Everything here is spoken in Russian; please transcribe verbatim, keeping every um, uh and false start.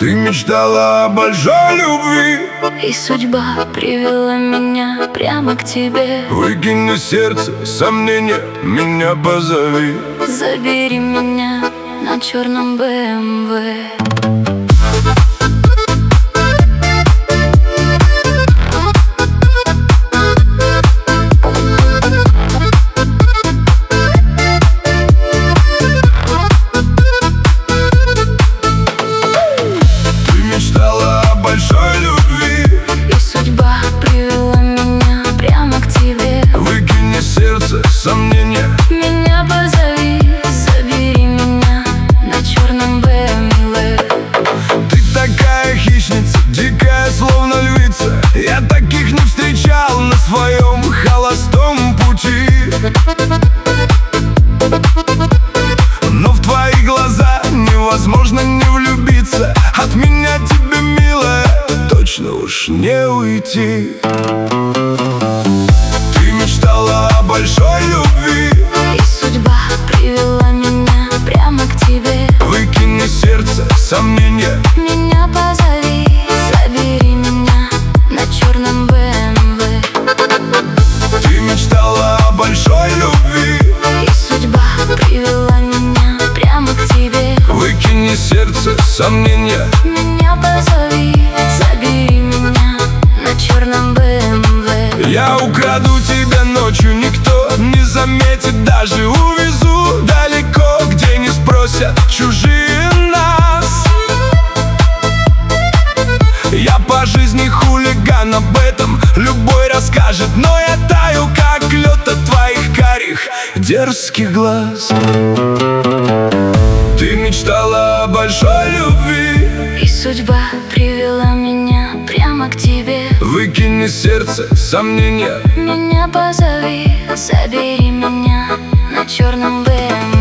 Ты мечтала о большой любви, и судьба привела меня прямо к тебе. выкинь из сердца сомнения, меня позови. Забери меня на черном бэ эм вэ. Большой любви, и судьба привела меня прямо к тебе. выкини сердце сомнения, меня позови. Забери меня на черном бэ эм вэ. ты такая хищница, дикая, словно львица. Я таких не встречал на своем холостом пути. Но в твои глаза невозможно не влюбиться. От меня тебе, милая, точно уж не уйти. Ты мечтала о большой любви, и судьба привела меня прямо к тебе. выкини сердце сомнения, меня позови. Забери меня на черном бэ эм вэ. ты мечтала о большой любви, и судьба привела меня прямо к тебе. выкини сердце сомнения, меня позови. Забери меня на черном бэ эм вэ. я украду тебя ночью, никто не заметит даже. Увезу далеко, где не спросят чужие нас. Я по жизни хулиган, об этом любой расскажет. Но я таю, как лед от твоих карих дерзких глаз. Ты мечтала о большой любви, и судьба привела меня прямо к тебе. выкини сердце сомнения, меня позови. Забери меня на черном бэ эм вэ.